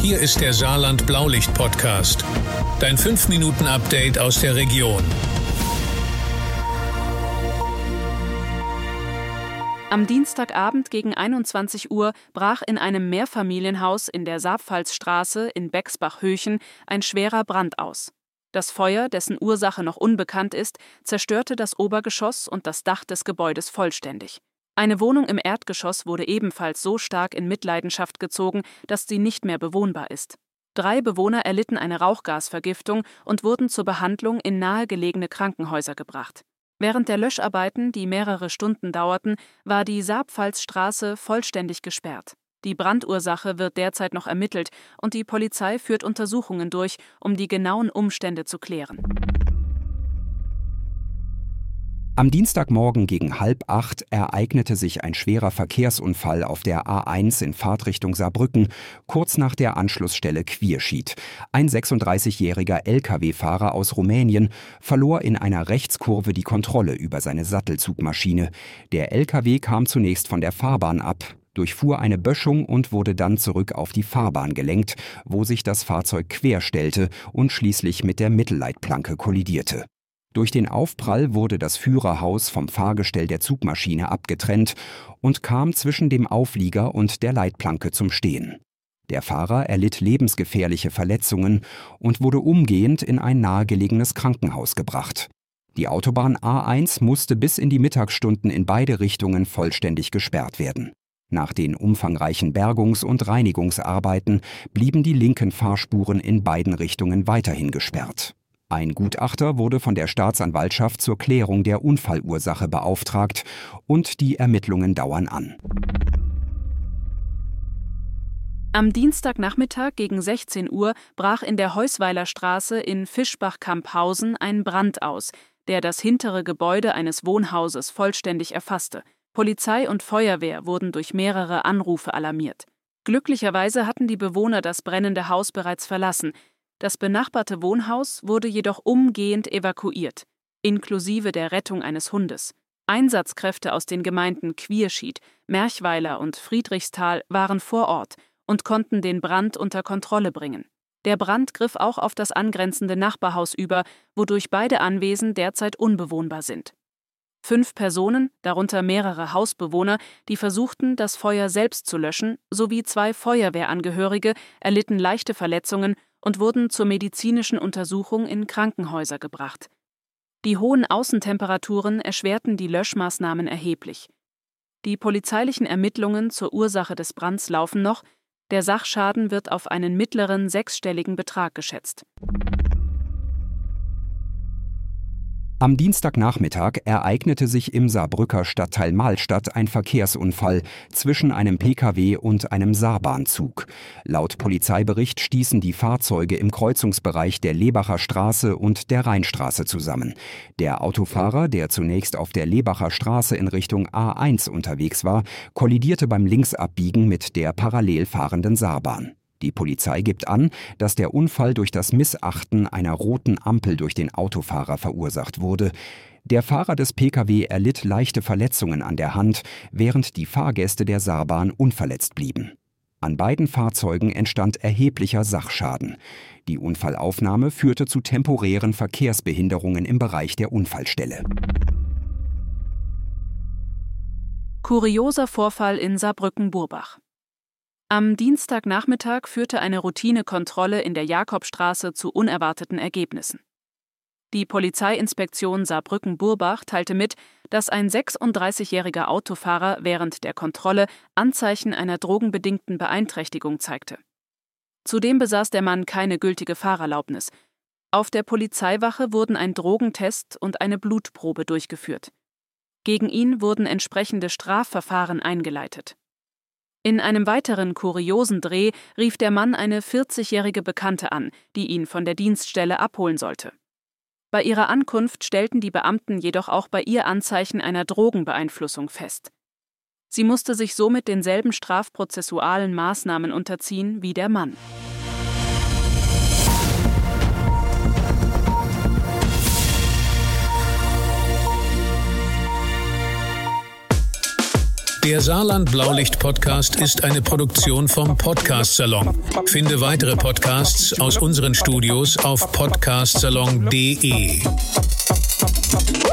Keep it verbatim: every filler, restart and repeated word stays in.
Hier ist der Saarland-Blaulicht-Podcast. Dein fünf Minuten Update aus der Region. Am Dienstagabend gegen einundzwanzig Uhr brach in einem Mehrfamilienhaus in der Saarpfalzstraße in Bexbach-Höchen ein schwerer Brand aus. Das Feuer, dessen Ursache noch unbekannt ist, zerstörte das Obergeschoss und das Dach des Gebäudes vollständig. Eine Wohnung im Erdgeschoss wurde ebenfalls so stark in Mitleidenschaft gezogen, dass sie nicht mehr bewohnbar ist. Drei Bewohner erlitten eine Rauchgasvergiftung und wurden zur Behandlung in nahegelegene Krankenhäuser gebracht. Während der Löscharbeiten, die mehrere Stunden dauerten, war die Saarpfalzstraße vollständig gesperrt. Die Brandursache wird derzeit noch ermittelt und die Polizei führt Untersuchungen durch, um die genauen Umstände zu klären. Am Dienstagmorgen gegen halb acht ereignete sich ein schwerer Verkehrsunfall auf der A eins in Fahrtrichtung Saarbrücken, kurz nach der Anschlussstelle Quierschied. Ein sechsunddreißigjähriger L K W-Fahrer aus Rumänien verlor in einer Rechtskurve die Kontrolle über seine Sattelzugmaschine. Der L K W kam zunächst von der Fahrbahn ab, durchfuhr eine Böschung und wurde dann zurück auf die Fahrbahn gelenkt, wo sich das Fahrzeug querstellte und schließlich mit der Mittelleitplanke kollidierte. Durch den Aufprall wurde das Führerhaus vom Fahrgestell der Zugmaschine abgetrennt und kam zwischen dem Auflieger und der Leitplanke zum Stehen. Der Fahrer erlitt lebensgefährliche Verletzungen und wurde umgehend in ein nahegelegenes Krankenhaus gebracht. Die Autobahn A eins musste bis in die Mittagsstunden in beide Richtungen vollständig gesperrt werden. Nach den umfangreichen Bergungs- und Reinigungsarbeiten blieben die linken Fahrspuren in beiden Richtungen weiterhin gesperrt. Ein Gutachter wurde von der Staatsanwaltschaft zur Klärung der Unfallursache beauftragt und die Ermittlungen dauern an. Am Dienstagnachmittag gegen sechzehn Uhr brach in der Heusweiler Straße in Fischbach-Kamphausen ein Brand aus, der das hintere Gebäude eines Wohnhauses vollständig erfasste. Polizei und Feuerwehr wurden durch mehrere Anrufe alarmiert. Glücklicherweise hatten die Bewohner das brennende Haus bereits verlassen. Das benachbarte Wohnhaus wurde jedoch umgehend evakuiert, inklusive der Rettung eines Hundes. Einsatzkräfte aus den Gemeinden Quierschied, Merchweiler und Friedrichsthal waren vor Ort und konnten den Brand unter Kontrolle bringen. Der Brand griff auch auf das angrenzende Nachbarhaus über, wodurch beide Anwesen derzeit unbewohnbar sind. Fünf Personen, darunter mehrere Hausbewohner, die versuchten, das Feuer selbst zu löschen, sowie zwei Feuerwehrangehörige erlitten leichte Verletzungen und wurden zur medizinischen Untersuchung in Krankenhäuser gebracht. Die hohen Außentemperaturen erschwerten die Löschmaßnahmen erheblich. Die polizeilichen Ermittlungen zur Ursache des Brands laufen noch, der Sachschaden wird auf einen mittleren sechsstelligen Betrag geschätzt. Am Dienstagnachmittag ereignete sich im Saarbrücker Stadtteil Mahlstadt ein Verkehrsunfall zwischen einem P K W und einem Saarbahnzug. Laut Polizeibericht stießen die Fahrzeuge im Kreuzungsbereich der Lebacher Straße und der Rheinstraße zusammen. Der Autofahrer, der zunächst auf der Lebacher Straße in Richtung A eins unterwegs war, kollidierte beim Linksabbiegen mit der parallel fahrenden Saarbahn. Die Polizei gibt an, dass der Unfall durch das Missachten einer roten Ampel durch den Autofahrer verursacht wurde. Der Fahrer des P K W erlitt leichte Verletzungen an der Hand, während die Fahrgäste der Saarbahn unverletzt blieben. An beiden Fahrzeugen entstand erheblicher Sachschaden. Die Unfallaufnahme führte zu temporären Verkehrsbehinderungen im Bereich der Unfallstelle. Kurioser Vorfall in Saarbrücken-Burbach. Am Dienstagnachmittag führte eine Routinekontrolle in der Jakobstraße zu unerwarteten Ergebnissen. Die Polizeiinspektion Saarbrücken-Burbach teilte mit, dass ein sechsunddreißigjähriger Autofahrer während der Kontrolle Anzeichen einer drogenbedingten Beeinträchtigung zeigte. Zudem besaß der Mann keine gültige Fahrerlaubnis. Auf der Polizeiwache wurden ein Drogentest und eine Blutprobe durchgeführt. Gegen ihn wurden entsprechende Strafverfahren eingeleitet. In einem weiteren kuriosen Dreh rief der Mann eine vierzigjährige Bekannte an, die ihn von der Dienststelle abholen sollte. Bei ihrer Ankunft stellten die Beamten jedoch auch bei ihr Anzeichen einer Drogenbeeinflussung fest. Sie musste sich somit denselben strafprozessualen Maßnahmen unterziehen wie der Mann. Der Saarland Blaulicht Podcast ist eine Produktion vom Podcast Salon. Finde weitere Podcasts aus unseren Studios auf podcast salon punkt de.